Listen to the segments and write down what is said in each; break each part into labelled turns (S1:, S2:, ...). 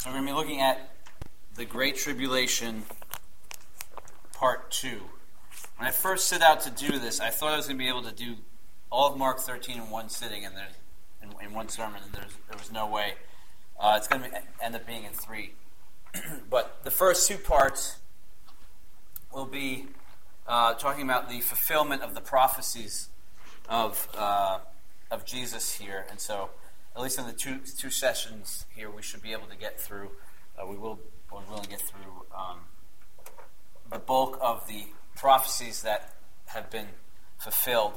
S1: So we're going to be looking at the Great Tribulation, Part 2. When I first set out to do this, I thought I was going to be able to do all of Mark 13 in one sitting and in one sermon, and there was no way. It's going to end up being in 3. But the first 2 parts will be talking about the fulfillment of the prophecies of Jesus here. And so, at least in the two sessions here, we should be able to get through. We're willing to get through the bulk of the prophecies that have been fulfilled.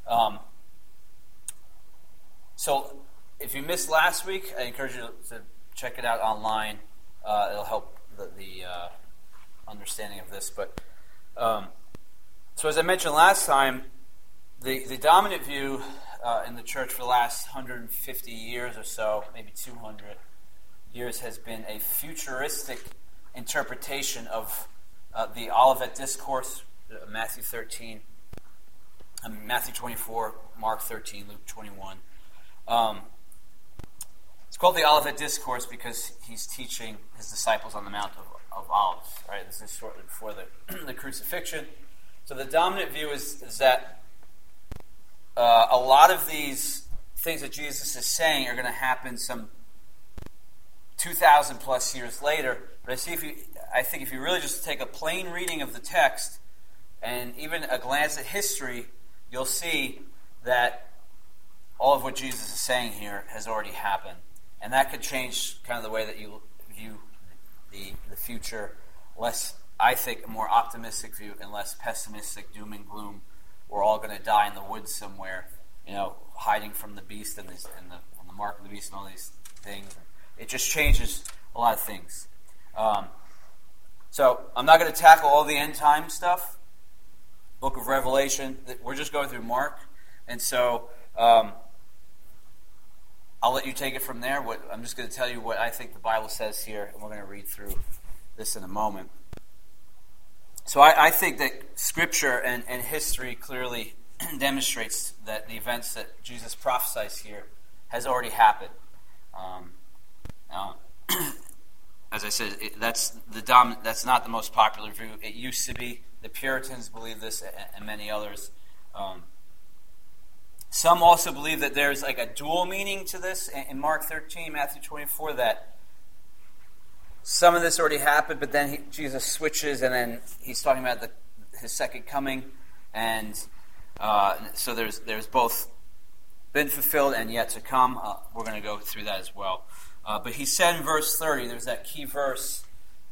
S1: So, if you missed last week, I encourage you to check it out online. It'll help the understanding of this. But so, as I mentioned last time, the dominant view in the church for the last 150 years or so, maybe 200 years, has been a futuristic interpretation of the Olivet Discourse, Matthew 24, Mark 13, Luke 21. It's called the Olivet Discourse because he's teaching his disciples on the Mount of Olives. Right? This is shortly before the crucifixion. So the dominant view is that a lot of these things that Jesus is saying are going to happen some 2,000 plus years later. But I think if you really just take a plain reading of the text and even a glance at history, you'll see that all of what Jesus is saying here has already happened. And that could change kind of the way that you view the future. Less, I think, a more optimistic view and less pessimistic, doom and gloom. We're all going to die in the woods somewhere, hiding from the beast and the mark of the beast and all these things. It just changes a lot of things. So I'm not going to tackle all the end time stuff. Book of Revelation. We're just going through Mark, and so I'll let you take it from there. I'm just going to tell you what I think the Bible says here, and we're going to read through this in a moment. So I think that Scripture and history clearly demonstrates that the events that Jesus prophesies here has already happened. As I said, that's not the most popular view. It used to be. The Puritans believe this, and many others. Some also believe that there's like a dual meaning to this in Mark 13, Matthew 24, that some of this already happened, but then Jesus switches, and then he's talking about his second coming, and so there's both been fulfilled and yet to come. We're going to go through that as well. But he said in verse 30, there's that key verse,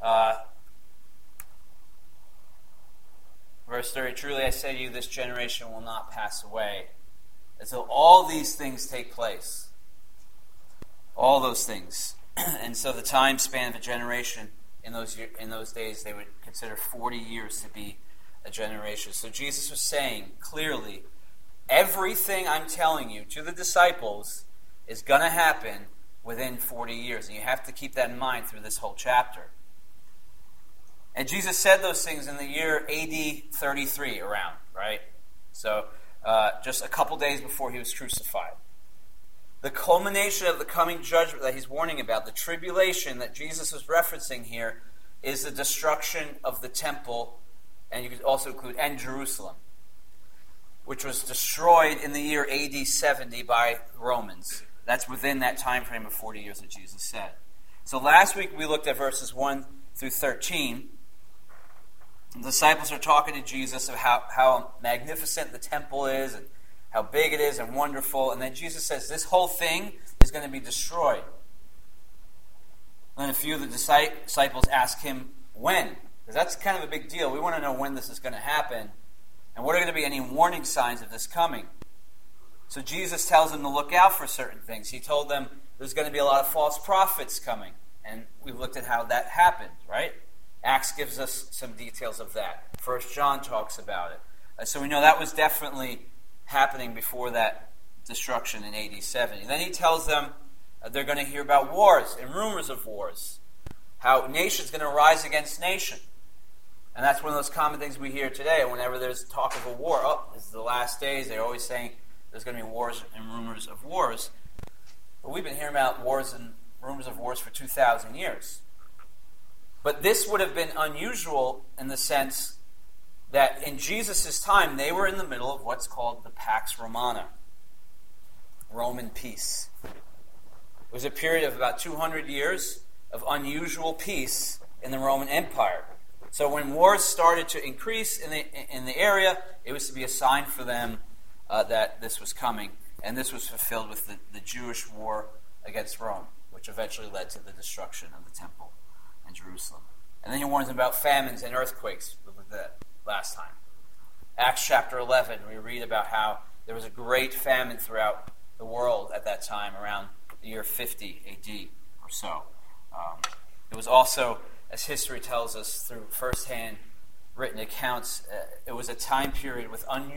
S1: verse 30, "Truly I say to you, this generation will not pass away until all these things take place." All those things. And so the time span of a generation in those days, they would consider 40 years to be a generation. So Jesus was saying clearly, everything I'm telling you to the disciples is going to happen within 40 years. And you have to keep that in mind through this whole chapter. And Jesus said those things in the year AD 33 around, right? So just a couple days before he was crucified. The culmination of the coming judgment that he's warning about, the tribulation that Jesus was referencing here, is the destruction of the temple, and you could also include Jerusalem, which was destroyed in the year AD 70 by Romans. That's within that time frame of 40 years that Jesus said. So last week we looked at verses 1 through 13. The disciples are talking to Jesus of how magnificent the temple is and how big it is and wonderful. And then Jesus says this whole thing is going to be destroyed. And then a few of the disciples ask him when. Because that's kind of a big deal. We want to know when this is going to happen. And what are going to be any warning signs of this coming? So Jesus tells them to look out for certain things. He told them there's going to be a lot of false prophets coming. And we've looked at how that happened, right? Acts gives us some details of that. 1 John talks about it. So we know that was definitely happening before that destruction in AD 70. Then he tells them they're going to hear about wars and rumors of wars. How nation's going to rise against nation. And that's one of those common things we hear today. Whenever there's talk of a war, this is the last days, they're always saying there's going to be wars and rumors of wars. But we've been hearing about wars and rumors of wars for 2,000 years. But this would have been unusual in the sense that in Jesus' time, they were in the middle of what's called the Pax Romana, Roman peace. It was a period of about 200 years of unusual peace in the Roman Empire. So when wars started to increase in the area, it was to be a sign for them that this was coming. And this was fulfilled with the Jewish war against Rome, which eventually led to the destruction of the temple in Jerusalem. And then he warns them about famines and earthquakes. We looked at that last time. Acts chapter 11, we read about how there was a great famine throughout the world at that time, around the year 50 A.D. or so. It was also, as history tells us through first-hand written accounts, it was a time period with an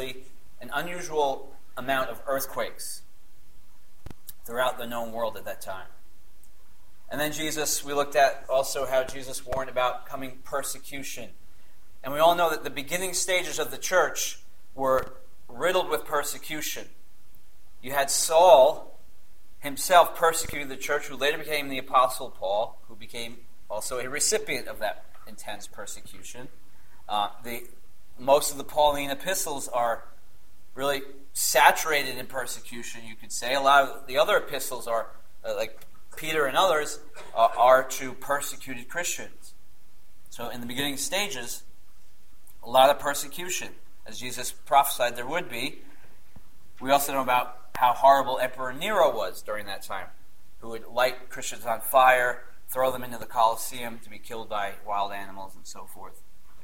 S1: unusual amount of earthquakes throughout the known world at that time. And then we looked at also how Jesus warned about coming persecution. And we all know that the beginning stages of the church were riddled with persecution. You had Saul himself persecuting the church, who later became the Apostle Paul, who became also a recipient of that intense persecution. Most of the Pauline epistles are really saturated in persecution, you could say. A lot of the other epistles are, like Peter and others, are to persecuted Christians. So in the beginning stages, a lot of persecution, as Jesus prophesied there would be. We also know about how horrible Emperor Nero was during that time, who would light Christians on fire, throw them into the Colosseum to be killed by wild animals and so forth.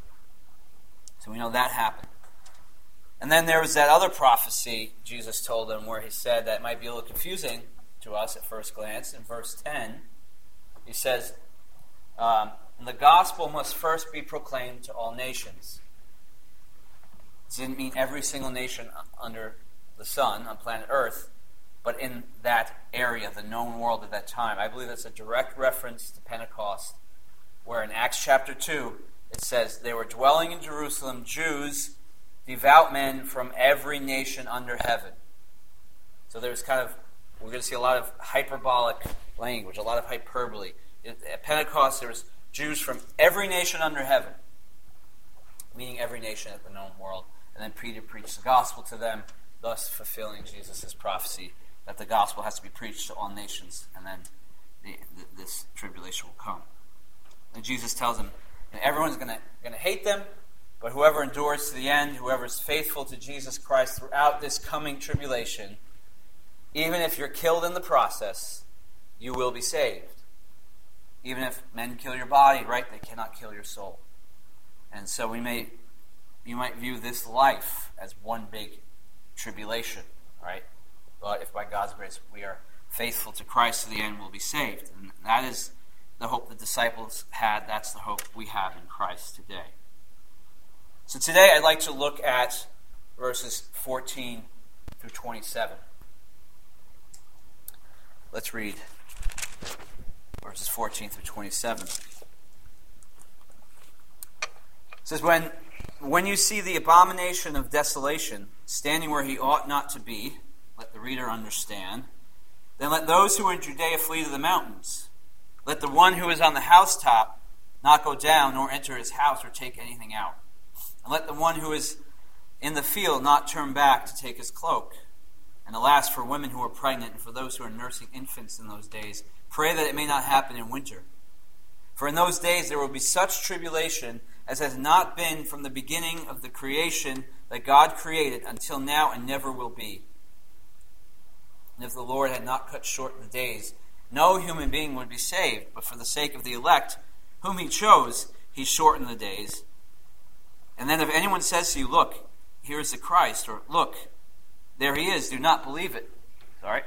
S1: So we know that happened. And then there was that other prophecy Jesus told them where he said that might be a little confusing to us at first glance. In verse 10, he says, the gospel must first be proclaimed to all nations. This didn't mean every single nation under the sun on planet Earth, but in that area, the known world at that time. I believe that's a direct reference to Pentecost, where in Acts chapter 2, it says, they were dwelling in Jerusalem, Jews, devout men from every nation under heaven. So there's we're going to see a lot of hyperbolic language, a lot of hyperbole. At Pentecost, there was Jews from every nation under heaven, meaning every nation at the known world. And then Peter preached the gospel to them, thus fulfilling Jesus' prophecy that the gospel has to be preached to all nations, and then this tribulation will come. And Jesus tells them, everyone's going to hate them, but whoever endures to the end, whoever is faithful to Jesus Christ throughout this coming tribulation, even if you're killed in the process, you will be saved. Even if men kill your body, right, they cannot kill your soul. And so you might view this life as one big tribulation, right? But if by God's grace we are faithful to Christ to the end, we'll be saved. And that is the hope the disciples had. That's the hope we have in Christ today. So today I'd like to look at verses 14 through 27. Let's read verses 14 through 27. It says, When you see the abomination of desolation standing where he ought not to be, let the reader understand, then let those who are in Judea flee to the mountains. Let the one who is on the housetop not go down, nor enter his house or take anything out. And let the one who is in the field not turn back to take his cloak. And alas, for women who are pregnant and for those who are nursing infants in those days, pray that it may not happen in winter. For in those days there will be such tribulation as has not been from the beginning of the creation that God created until now and never will be. And if the Lord had not cut short the days, no human being would be saved, but for the sake of the elect, whom he chose, he shortened the days. And then if anyone says to you, look, here is the Christ, or look, there he is, do not believe it. Sorry.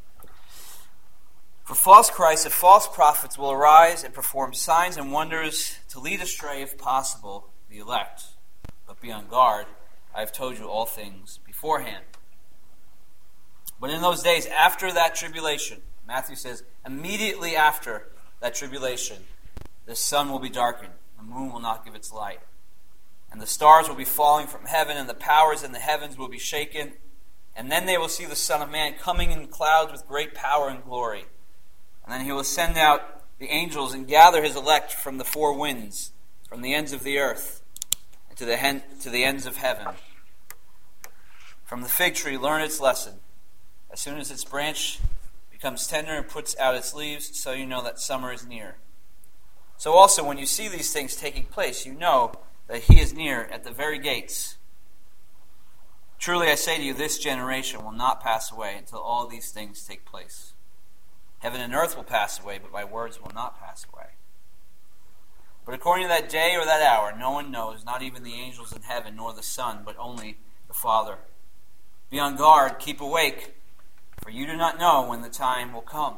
S1: For false Christs and false prophets will arise and perform signs and wonders to lead astray, if possible, the elect. But be on guard. I have told you all things beforehand. But in those days, after that tribulation, Matthew says, immediately after that tribulation, the sun will be darkened, the moon will not give its light, and the stars will be falling from heaven, and the powers in the heavens will be shaken. And then they will see the Son of Man coming in clouds with great power and glory. And then he will send out the angels and gather his elect from the four winds, from the ends of the earth, and to the ends of heaven. From the fig tree learn its lesson. As soon as its branch becomes tender and puts out its leaves, so you know that summer is near. So also, when you see these things taking place, you know that he is near at the very gates. Truly I say to you, this generation will not pass away until all these things take place. Heaven and earth will pass away, but my words will not pass away. But according to that day or that hour, no one knows, not even the angels in heaven, nor the Son, but only the Father. Be on guard, keep awake, for you do not know when the time will come.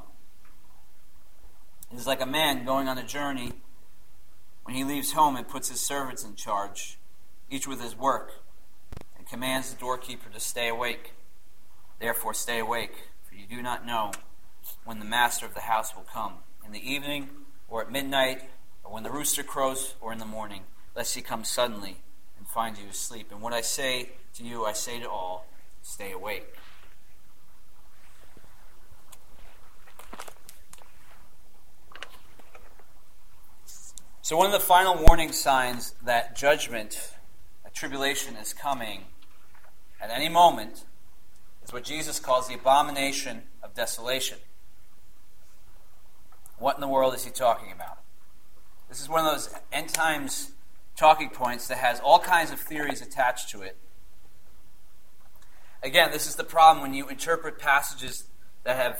S1: It is like a man going on a journey when he leaves home and puts his servants in charge, each with his work, and commands the doorkeeper to stay awake. Therefore stay awake, for you do not know when the master of the house will come, in the evening, or at midnight, or when the rooster crows, or in the morning, lest he come suddenly and find you asleep. And what I say to you, I say to all, stay awake. So one of the final warning signs that judgment, that tribulation is coming at any moment, is what Jesus calls the abomination of desolation. What in the world is he talking about? This is one of those end times talking points that has all kinds of theories attached to it. Again, this is the problem when you interpret passages that have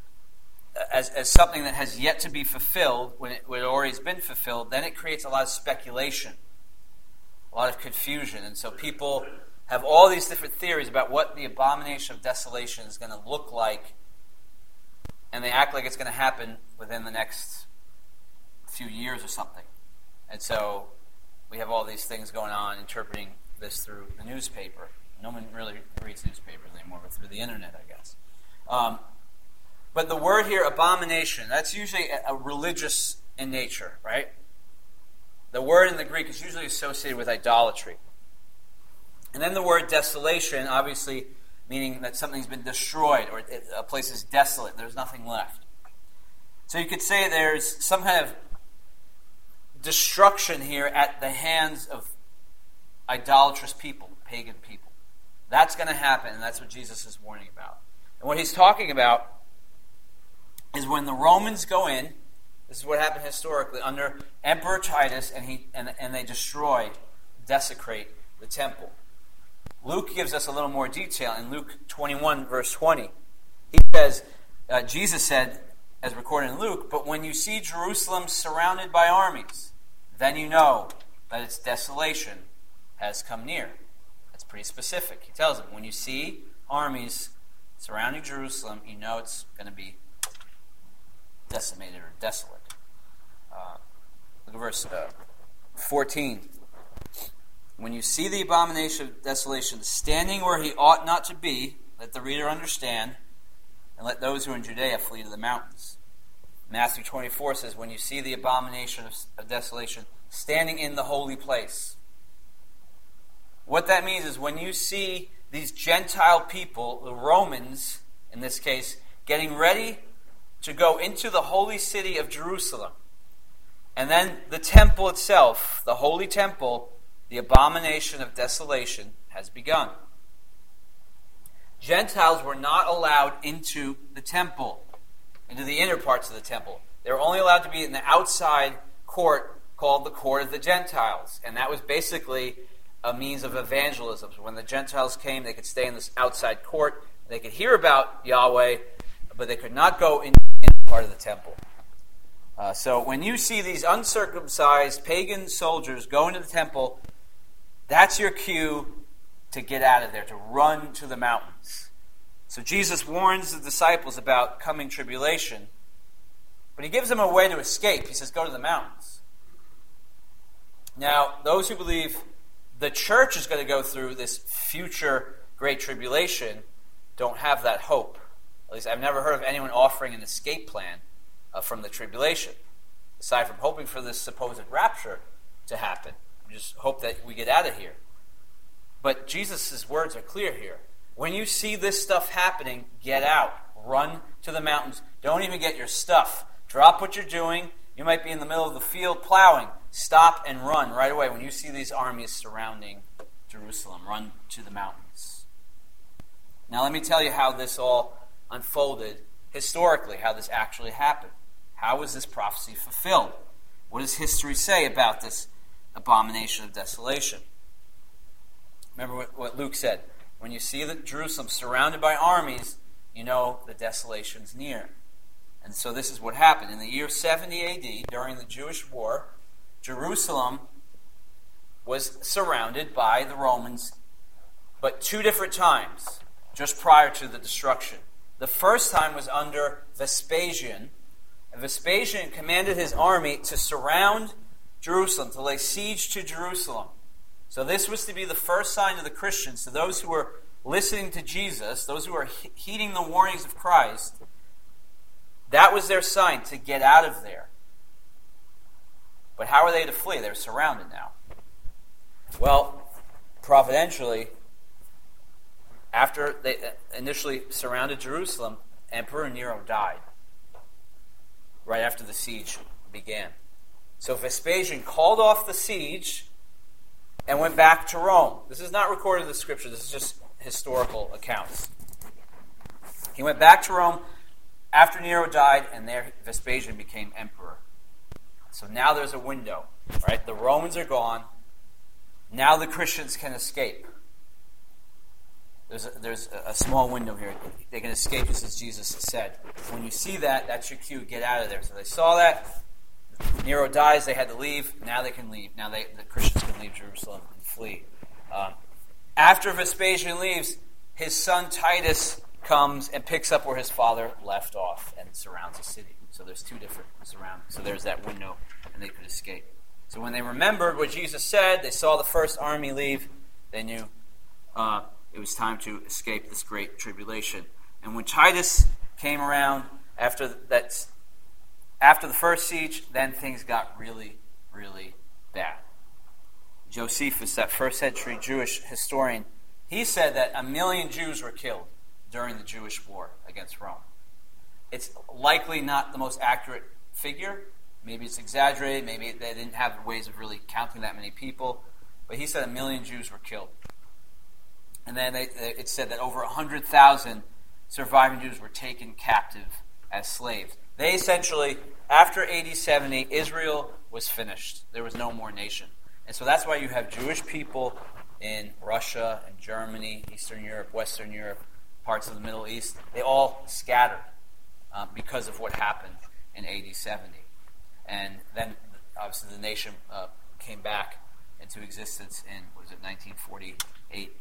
S1: as something that has yet to be fulfilled, when it already has been fulfilled, then it creates a lot of speculation, a lot of confusion. And so people have all these different theories about what the abomination of desolation is going to look like, and they act like it's going to happen within the next few years or something. And so we have all these things going on, interpreting this through the newspaper. No one really reads newspapers anymore, but through the internet, I guess. But the word here, abomination, that's usually a religious in nature, right? The word in the Greek is usually associated with idolatry. And then the word desolation, obviously meaning that something's been destroyed, or a place is desolate, there's nothing left. So you could say there's some kind of destruction here at the hands of idolatrous people, pagan people. That's going to happen, and that's what Jesus is warning about. And what he's talking about is when the Romans go in, this is what happened historically, under Emperor Titus, and they destroy, desecrate the temple. Luke gives us a little more detail in Luke 21, verse 20. He says, Jesus said, as recorded in Luke, "But when you see Jerusalem surrounded by armies, then you know that its desolation has come near." That's pretty specific. He tells them, when you see armies surrounding Jerusalem, you know it's going to be decimated or desolate. Look at verse 14. When you see the abomination of desolation standing where he ought not to be, let the reader understand, and let those who are in Judea flee to the mountains. Matthew 24 says, when you see the abomination of desolation standing in the holy place. What that means is when you see these Gentile people, the Romans in this case, getting ready to go into the holy city of Jerusalem, and then the temple itself, the holy temple, the abomination of desolation has begun. Gentiles were not allowed into the temple, into the inner parts of the temple. They were only allowed to be in the outside court called the court of the Gentiles. And that was basically a means of evangelism. So when the Gentiles came, they could stay in this outside court. They could hear about Yahweh, but they could not go into the inner part of the temple. So when you see these uncircumcised pagan soldiers go into the temple, that's your cue to get out of there, to run to the mountains. So Jesus warns the disciples about coming tribulation, but he gives them a way to escape. He says, go to the mountains. Now, those who believe the church is going to go through this future great tribulation don't have that hope. At least I've never heard of anyone offering an escape plan from the tribulation, aside from hoping for this supposed rapture to happen. Just hope that we get out of here. But Jesus' words are clear here. When you see this stuff happening, get out. Run to the mountains. Don't even get your stuff. Drop what you're doing. You might be in the middle of the field plowing. Stop and run right away. When you see these armies surrounding Jerusalem, run to the mountains. Now let me tell you how this all unfolded historically, how this actually happened. How was this prophecy fulfilled? What does history say about this abomination of desolation? Remember what Luke said. When you see that Jerusalem surrounded by armies, you know the desolation's near. And so this is what happened. In the year 70 AD, during the Jewish War, Jerusalem was surrounded by the Romans, but 2 different times, just prior to the destruction. The first time was under Vespasian. And Vespasian commanded his army to surround Jerusalem, to lay siege to Jerusalem. So this was to be the first sign to the Christians, to those who were listening to Jesus, those who were heeding the warnings of Christ. That was their sign to get out of there. But how are they to flee? They're surrounded now. Well, providentially, after they initially surrounded Jerusalem, Emperor Nero died right after the siege began. So Vespasian called off the siege and went back to Rome. This is not recorded in the scripture. This is just historical accounts. He went back to Rome after Nero died, and there Vespasian became emperor. So now there's a window, right? The Romans are gone. Now the Christians can escape. There's a small window here. They can escape, just as Jesus said. When you see that, that's your cue. Get out of there. So they saw that. Nero dies. They had to leave. Now they can leave. Now the Christians can leave Jerusalem and flee. After Vespasian leaves, his son Titus comes and picks up where his father left off and surrounds the city. So there's 2 different surroundings. So there's that window, and they could escape. So when they remembered what Jesus said, they saw the first army leave, they knew it was time to escape this great tribulation. And when Titus came around after the first siege, then things got really, really bad. Josephus, that first century Jewish historian, he said that 1 million Jews were killed during the Jewish war against Rome. It's likely not the most accurate figure. Maybe it's exaggerated. Maybe they didn't have ways of really counting that many people. But he said 1 million Jews were killed. And then it said that over 100,000 surviving Jews were taken captive as slaves. They essentially, after AD 70, Israel was finished. There was no more nation. And so that's why you have Jewish people in Russia and Germany, Eastern Europe, Western Europe, parts of the Middle East. They all scattered because of what happened in AD 70. And then, obviously, the nation came back into existence in, 1948.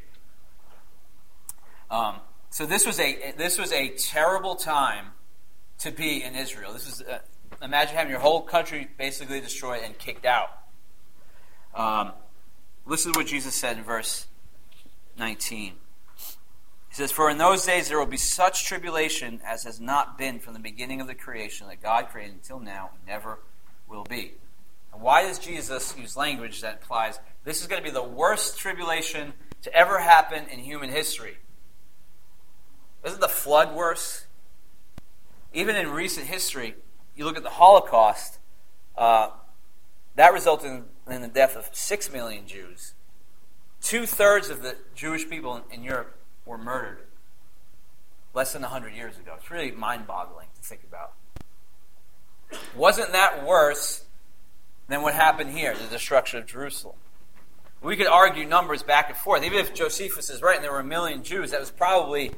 S1: So this was a terrible time to be in Israel. This is imagine having your whole country basically destroyed and kicked out. Listen to what Jesus said in verse 19. He says, "For in those days there will be such tribulation as has not been from the beginning of the creation that God created until now, and never will be." And why does Jesus use language that implies this is going to be the worst tribulation to ever happen in human history? Isn't the flood worse? Even in recent history, you look at the Holocaust, that resulted in the death of 6 million Jews. 2/3 of the Jewish people in Europe were murdered less than 100 years ago. It's really mind-boggling to think about. Wasn't that worse than what happened here, the destruction of Jerusalem? We could argue numbers back and forth. Even if Josephus is right and there were 1 million Jews, that was probably,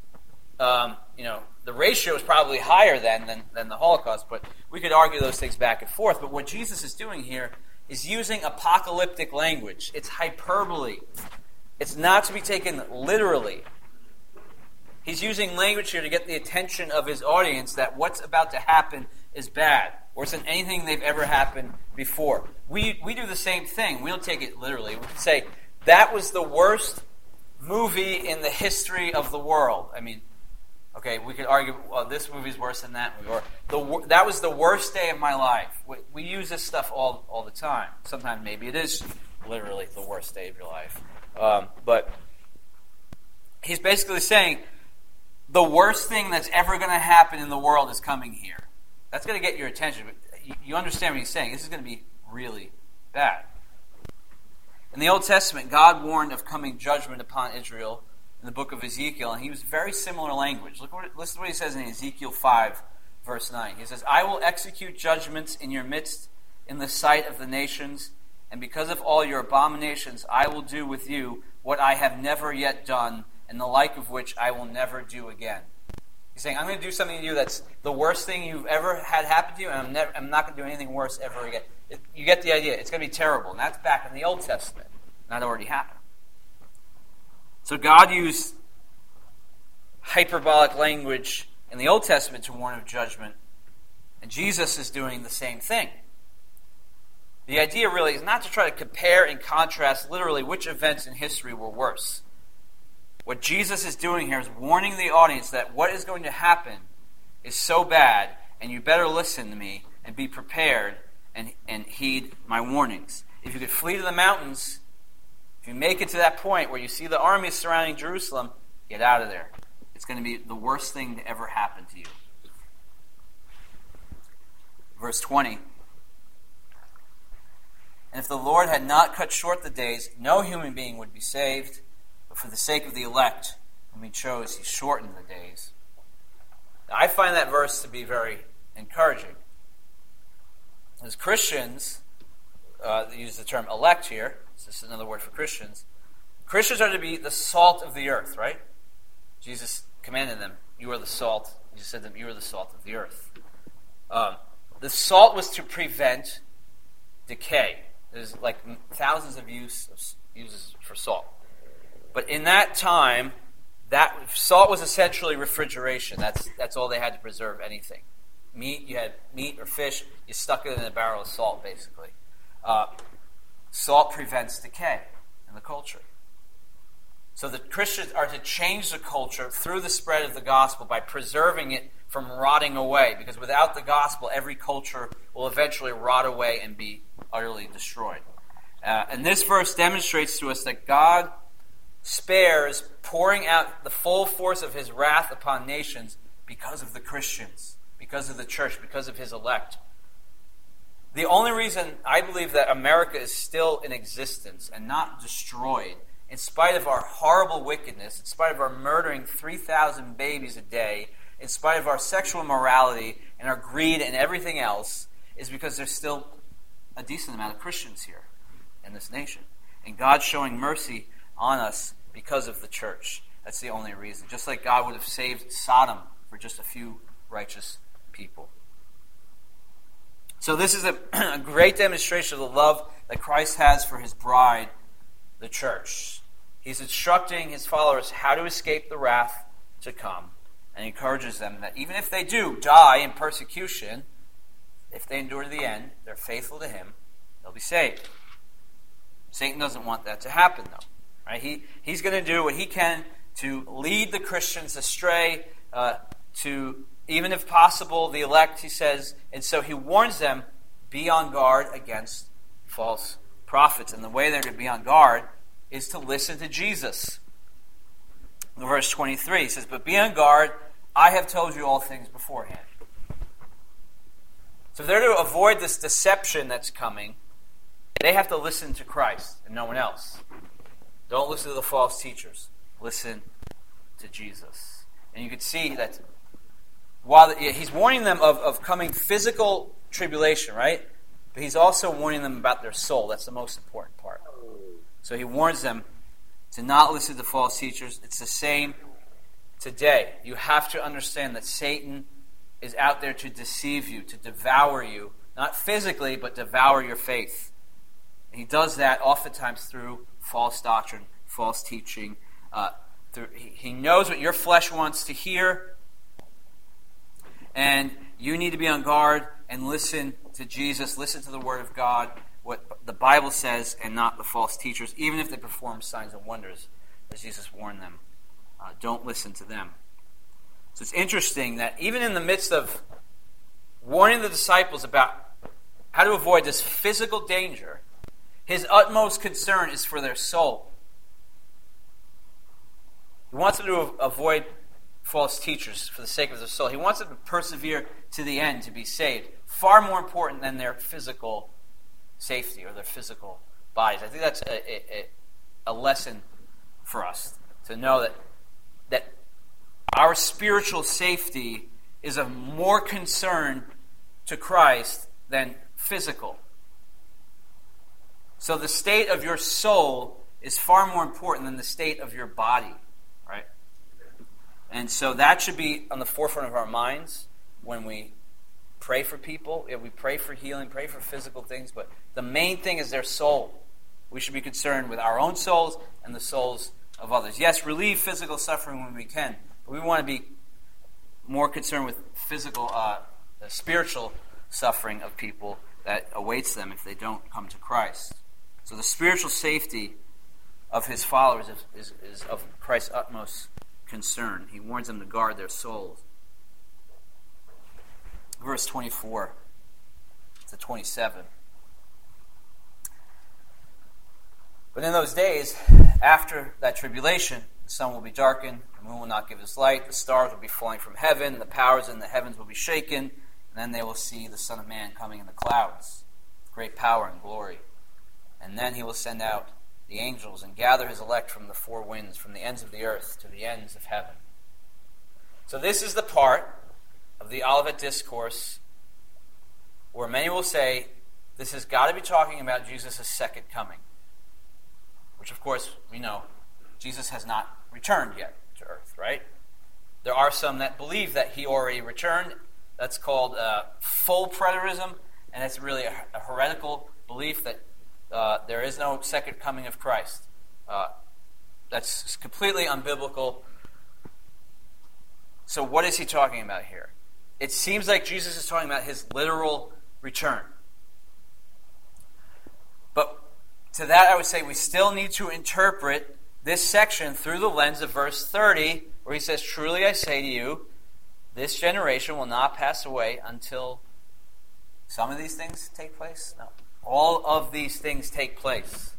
S1: the ratio was probably higher than the Holocaust, but we could argue those things back and forth. But what Jesus is doing here is using apocalyptic language. It's hyperbole. It's not to be taken literally. He's using language here to get the attention of his audience that what's about to happen is bad, worse than anything they've ever happened before. We do the same thing. We don't take it literally. We can say, that was the worst movie in the history of the world. I mean, okay, we could argue, well, this movie's worse than that movie, or that was the worst day of my life. We use this stuff all the time. Sometimes maybe it is literally the worst day of your life. But he's basically saying, the worst thing that's ever going to happen in the world is coming here. That's going to get your attention. You understand what he's saying. This is going to be really bad. In the Old Testament, God warned of coming judgment upon Israel in the book of Ezekiel, and he used very similar language. Listen to what he says in Ezekiel 5, verse 9. He says, I will execute judgments in your midst in the sight of the nations, and because of all your abominations, I will do with you what I have never yet done, and the like of which I will never do again. He's saying, I'm going to do something to you that's the worst thing you've ever had happen to you, and I'm not going to do anything worse ever again. You get the idea. It's going to be terrible. And that's back in the Old Testament. And that already happened. So God used hyperbolic language in the Old Testament to warn of judgment, and Jesus is doing the same thing. The idea really is not to try to compare and contrast literally which events in history were worse. What Jesus is doing here is warning the audience that what is going to happen is so bad, and you better listen to me and be prepared and heed my warnings. If you could flee to the mountains, if you make it to that point where you see the armies surrounding Jerusalem, get out of there. It's going to be the worst thing to ever happen to you. Verse 20. And if the Lord had not cut short the days, no human being would be saved. But for the sake of the elect, whom he chose, he shortened the days. Now, I find that verse to be very encouraging. As Christians, they use the term elect here. This is another word for Christians. Christians are to be the salt of the earth, right? Jesus commanded them, you are the salt. He said to them, you are the salt of the earth. The salt was to prevent decay. There's like thousands of uses for salt. But in that time, that salt was essentially refrigeration. That's all they had to preserve anything. You had meat or fish, you stuck it in a barrel of salt, basically. Salt prevents decay in the culture. So the Christians are to change the culture through the spread of the gospel by preserving it from rotting away. Because without the gospel, every culture will eventually rot away and be utterly destroyed. And this verse demonstrates to us that God spares pouring out the full force of his wrath upon nations because of the Christians, because of the church, because of his elect. The only reason I believe that America is still in existence and not destroyed, in spite of our horrible wickedness, in spite of our murdering 3,000 babies a day, in spite of our sexual immorality and our greed and everything else, is because there's still a decent amount of Christians here in this nation. And God's showing mercy on us because of the church. That's the only reason. Just like God would have saved Sodom for just a few righteous people. So this is a great demonstration of the love that Christ has for his bride, the church. He's instructing his followers how to escape the wrath to come, and encourages them that even if they do die in persecution, if they endure to the end, they're faithful to him, they'll be saved. Satan doesn't want that to happen, though. Right? He's going to do what he can to lead the Christians astray, to, even if possible, the elect, he says. And so he warns them, be on guard against false prophets. And the way they're to be on guard is to listen to Jesus. In verse 23, he says, but be on guard, I have told you all things beforehand. So if they're to avoid this deception that's coming, they have to listen to Christ and no one else. Don't listen to the false teachers. Listen to Jesus. And you can see that while he's warning them of coming physical tribulation, right? But he's also warning them about their soul. That's the most important part. So he warns them to not listen to false teachers. It's the same today. You have to understand that Satan is out there to deceive you, to devour you, not physically, but devour your faith. And he does that oftentimes through false doctrine, false teaching. He knows what your flesh wants to hear, and you need to be on guard and listen to Jesus, listen to the Word of God, what the Bible says, and not the false teachers, even if they perform signs and wonders, as Jesus warned them. Don't listen to them. So it's interesting that even in the midst of warning the disciples about how to avoid this physical danger, his utmost concern is for their soul. He wants them to avoid false teachers for the sake of their soul. He wants them to persevere to the end to be saved. Far more important than their physical safety or their physical bodies. I think that's a lesson for us to know that our spiritual safety is of more concern to Christ than physical. So the state of your soul is far more important than the state of your body, right? And so that should be on the forefront of our minds when we pray for people. We pray for healing, pray for physical things, but the main thing is their soul. We should be concerned with our own souls and the souls of others. Yes, relieve physical suffering when we can, but we want to be more concerned with physical, spiritual suffering of people that awaits them if they don't come to Christ. So the spiritual safety of his followers is of Christ's utmost concern. He warns them to guard their souls. Verse 24 to 27. But in those days, after that tribulation, the sun will be darkened, the moon will not give its light, the stars will be falling from heaven, the powers in the heavens will be shaken, and then they will see the Son of Man coming in the clouds with great power and glory. And then he will send out the angels and gather his elect from the four winds, from the ends of the earth to the ends of heaven. So this is the part of the Olivet Discourse where many will say this has got to be talking about Jesus' second coming. Which, of course, we know Jesus has not returned yet to earth, right? There are some that believe that he already returned. That's called full preterism, and it's really a heretical belief that there is no second coming of Christ. That's completely unbiblical. So what is he talking about here? It seems like Jesus is talking about his literal return. But to that I would say we still need to interpret this section through the lens of verse 30, where he says, "Truly I say to you, this generation will not pass away until some of these things take place." No. All of these things take place.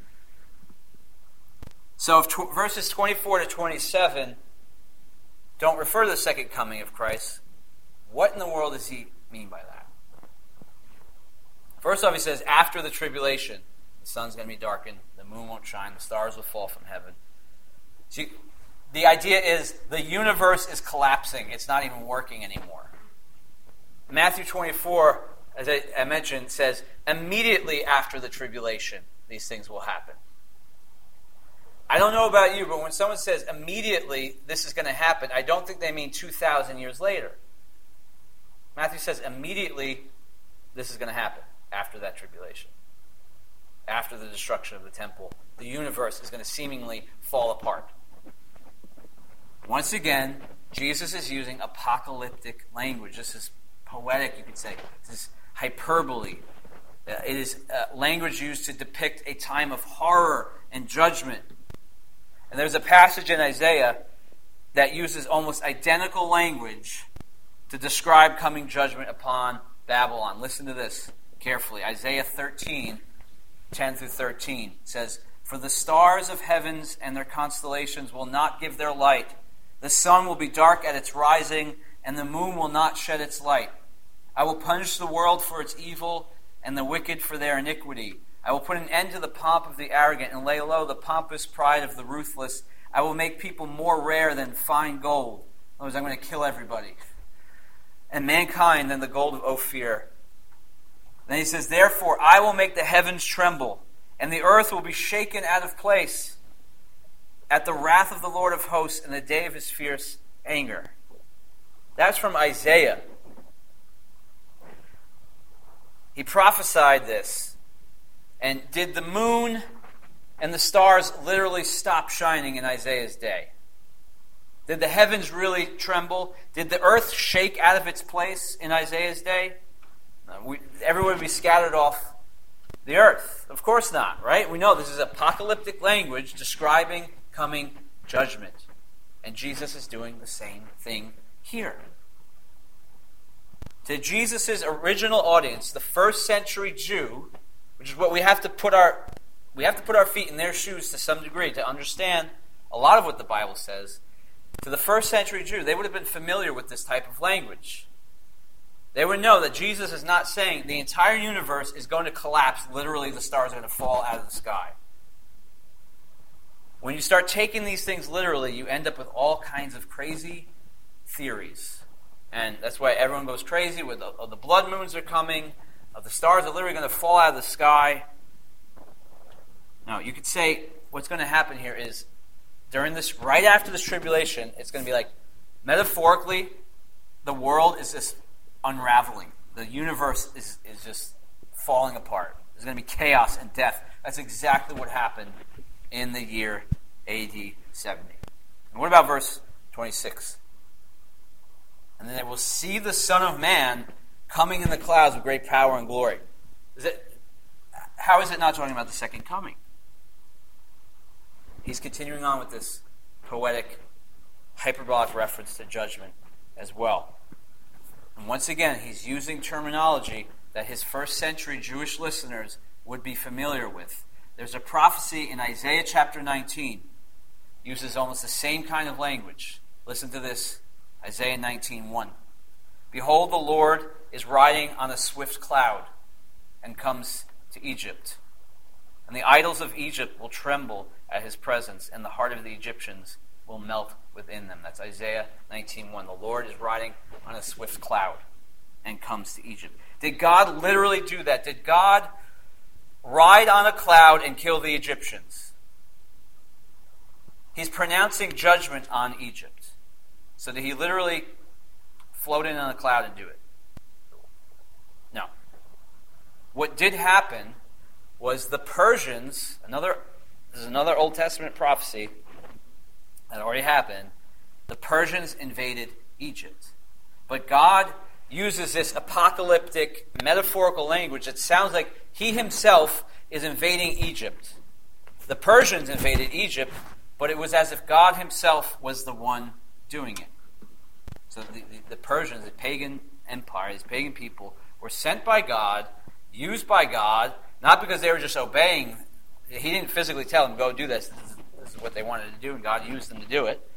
S1: So if verses 24 to 27 don't refer to the second coming of Christ, what in the world does he mean by that? First off, he says, after the tribulation, the sun's going to be darkened, the moon won't shine, the stars will fall from heaven. See, the idea is the universe is collapsing. It's not even working anymore. Matthew 24, as I mentioned, says, immediately after the tribulation, these things will happen. I don't know about you, but when someone says immediately this is going to happen, I don't think they mean 2,000 years later. Matthew says immediately this is going to happen after that tribulation. After the destruction of the temple, the universe is going to seemingly fall apart. Once again, Jesus is using apocalyptic language. This is poetic, you could say. This is hyperbole. It is language used to depict a time of horror and judgment. And there's a passage in Isaiah that uses almost identical language to describe coming judgment upon Babylon. Listen to this carefully. Isaiah 13, 10 through 13 says, "For the stars of heavens and their constellations will not give their light. The sun will be dark at its rising, and the moon will not shed its light. I will punish the world for its evil and the wicked for their iniquity. I will put an end to the pomp of the arrogant and lay low the pompous pride of the ruthless. I will make people more rare than fine gold." In other words, I'm going to kill everybody. "And mankind than the gold of Ophir." Then he says, "Therefore I will make the heavens tremble, and the earth will be shaken out of place at the wrath of the Lord of hosts in the day of his fierce anger." That's from Isaiah. He prophesied this. And did the moon and the stars literally stop shining in Isaiah's day? Did the heavens really tremble? Did the earth shake out of its place in Isaiah's day? Everyone would be scattered off the earth. Of course not, right? We know this is apocalyptic language describing coming judgment. And Jesus is doing the same thing here. To Jesus' original audience, the first century Jew, which is what we have to put our feet in their shoes to some degree to understand a lot of what the Bible says. To the first century Jew, they would have been familiar with this type of language. They would know that Jesus is not saying the entire universe is going to collapse, literally the stars are going to fall out of the sky. When you start taking these things literally, you end up with all kinds of crazy theories. And that's why everyone goes crazy with the blood moons are coming, the stars are literally going to fall out of the sky. Now, you could say what's going to happen here is during this, right after this tribulation, it's going to be like, metaphorically, the world is just unraveling. The universe is just falling apart. There's going to be chaos and death. That's exactly what happened in the year AD 70. And what about verse 26? And then they will see the Son of Man coming in the clouds with great power and glory. How is it not talking about the second coming? He's continuing on with this poetic, hyperbolic reference to judgment as well. And once again, he's using terminology that his first century Jewish listeners would be familiar with. There's a prophecy in Isaiah chapter 19, uses almost the same kind of language. Listen to this, Isaiah 19:1. Behold, the Lord is riding on a swift cloud and comes to Egypt. And the idols of Egypt will tremble at his presence, and the heart of the Egyptians will melt within them. That's Isaiah 19:1. The Lord is riding on a swift cloud and comes to Egypt. Did God literally do that? Did God ride on a cloud and kill the Egyptians? He's pronouncing judgment on Egypt. So did he literally float in on a cloud and do it? No. What did happen was the Persians, this is another Old Testament prophecy that already happened. The Persians invaded Egypt. But God uses this apocalyptic, metaphorical language that sounds like he himself is invading Egypt. The Persians invaded Egypt, but it was as if God himself was the one doing it. So the Persians, the pagan empire, these pagan people, were sent by God, used by God, not because they were just obeying. He didn't physically tell them, go do this. This is what they wanted to do, and God used them to do it.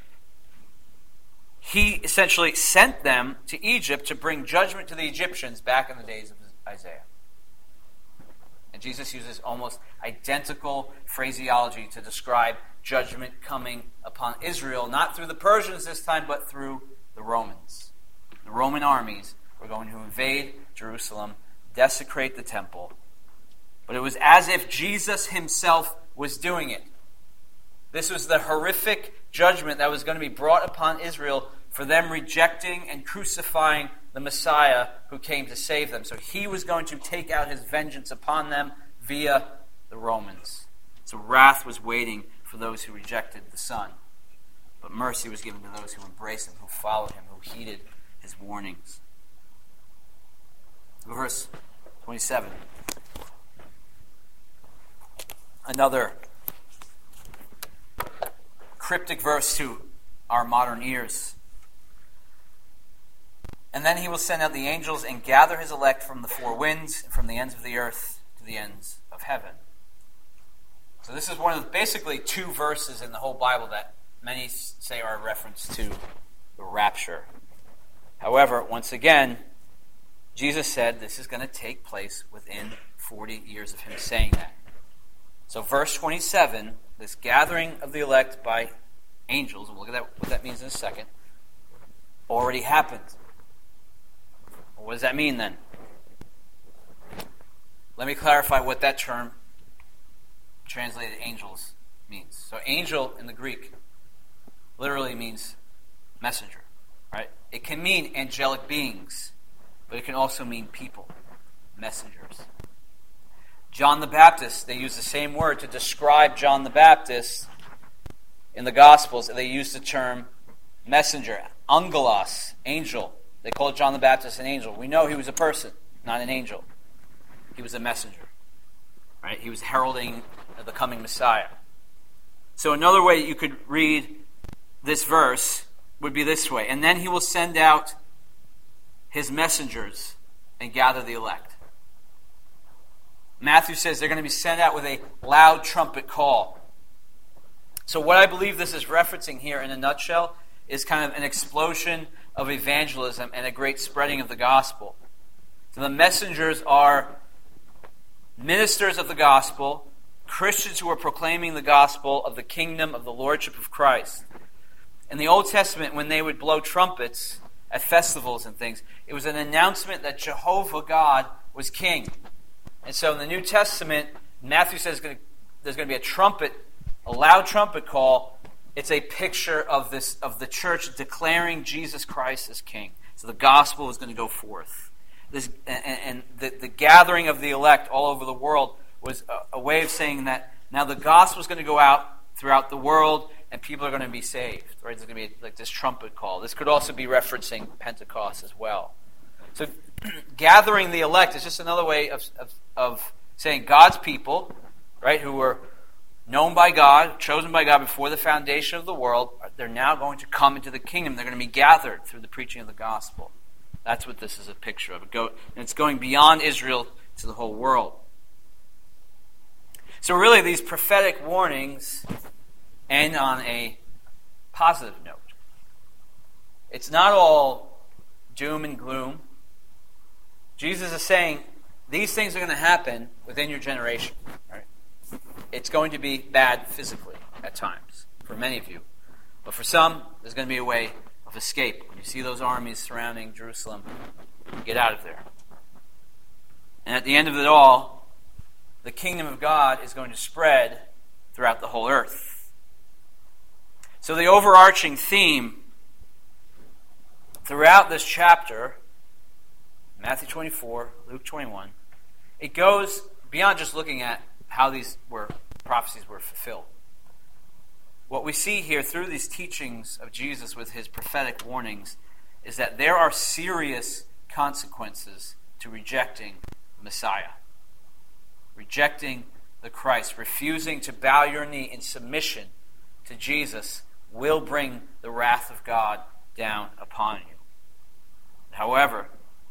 S1: He essentially sent them to Egypt to bring judgment to the Egyptians back in the days of Isaiah. And Jesus uses almost identical phraseology to describe judgment coming upon Israel, not through the Persians this time, but through the Romans. The Roman armies were going to invade Jerusalem, desecrate the temple. But it was as if Jesus himself was doing it. This was the horrific judgment that was going to be brought upon Israel for them rejecting and crucifying the Messiah who came to save them. So he was going to take out his vengeance upon them via the Romans. So wrath was waiting for those who rejected the Son. But mercy was given to those who embraced him, who followed him, who heeded his warnings. Verse 27. Another cryptic verse to our modern ears. And then he will send out the angels and gather his elect from the four winds, from the ends of the earth to the ends of heaven. So this is one of basically two verses in the whole Bible that many say are a reference to the rapture. However, once again, Jesus said this is going to take place within 40 years of him saying that. So verse 27, this gathering of the elect by angels, we'll look at what that means in a second, already happened. What does that mean then? Let me clarify what that term, translated angels, means. So angel in the Greek literally means messenger, right? It can mean angelic beings, but it can also mean people, messengers. John the Baptist, they use the same word to describe John the Baptist in the Gospels. They use the term messenger, angelos, angel. They called John the Baptist an angel. We know he was a person, not an angel. He was a messenger, right? He was heralding the coming Messiah. So another way you could read this verse would be this way. And then he will send out his messengers and gather the elect. Matthew says they're going to be sent out with a loud trumpet call. So what I believe this is referencing here in a nutshell is kind of an explosion of evangelism and a great spreading of the gospel. So the messengers are ministers of the gospel, Christians who are proclaiming the gospel of the kingdom of the lordship of Christ. In the Old Testament, when they would blow trumpets at festivals and things, it was an announcement that Jehovah God was king. And so in the New Testament, Matthew says there's going to be a loud trumpet call. It's a picture of the church declaring Jesus Christ as king. So the gospel is going to go forth. The gathering of the elect all over the world was a way of saying that now the gospel is going to go out throughout the world and people are going to be saved. Right? There's going to be like this trumpet call. This could also be referencing Pentecost as well. So gathering the elect is just another way of saying God's people, right, who were known by God, chosen by God before the foundation of the world, they're now going to come into the kingdom. They're going to be gathered through the preaching of the gospel. That's what this is a picture of. And it's going beyond Israel to the whole world. So really, these prophetic warnings end on a positive note. It's not all doom and gloom. Jesus is saying, these things are going to happen within your generation. Right? It's going to be bad physically at times, for many of you. But for some, there's going to be a way of escape. When you see those armies surrounding Jerusalem, get out of there. And at the end of it all, the kingdom of God is going to spread throughout the whole earth. So the overarching theme throughout this chapter, Matthew 24, Luke 21, it goes beyond just looking at how these prophecies were fulfilled. What we see here through these teachings of Jesus with his prophetic warnings is that there are serious consequences to rejecting Messiah. Rejecting the Christ, refusing to bow your knee in submission to Jesus will bring the wrath of God down upon you. However,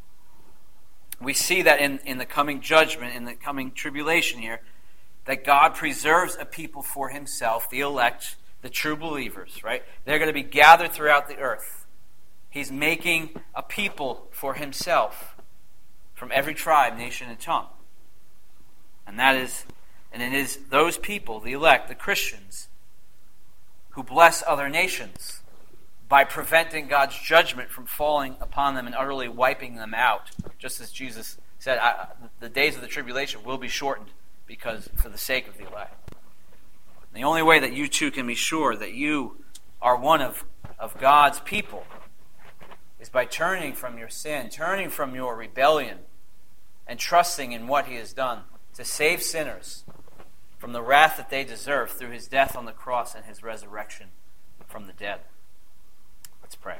S1: we see that in the coming judgment, in the coming tribulation here, that God preserves a people for himself, the elect, the true believers, right? They're going to be gathered throughout the earth. He's making a people for himself from every tribe, nation, and tongue. And it is those people, the elect, the Christians, who bless other nations by preventing God's judgment from falling upon them and utterly wiping them out. Just as Jesus said, the days of the tribulation will be shortened for the sake of the elect. The only way that you too can be sure that you are one of God's people is by turning from your sin, turning from your rebellion, and trusting in what he has done to save sinners from the wrath that they deserve through his death on the cross and his resurrection from the dead. Let's pray.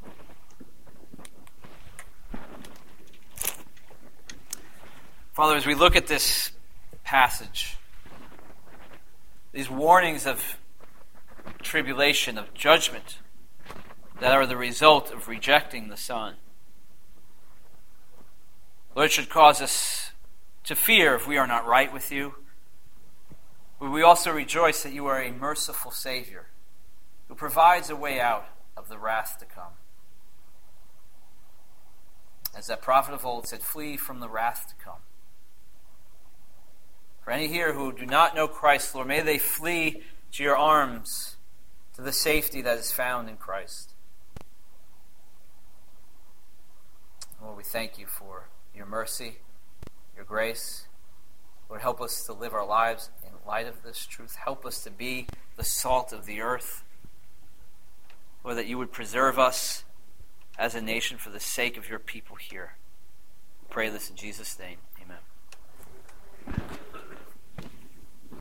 S1: Father, as we look at this passage, these warnings of tribulation, of judgment, that are the result of rejecting the Son, Lord, it should cause us to fear if we are not right with you. But we also rejoice that you are a merciful Savior who provides a way out of the wrath to come. As that prophet of old said, flee from the wrath to come. For any here who do not know Christ, Lord, may they flee to your arms, to the safety that is found in Christ. Lord, we thank you for your mercy, your grace. Lord, help us to live our lives in light of this truth. Help us to be the salt of the earth. Lord, that you would preserve us as a nation for the sake of your people here. We pray this in Jesus' name. Amen.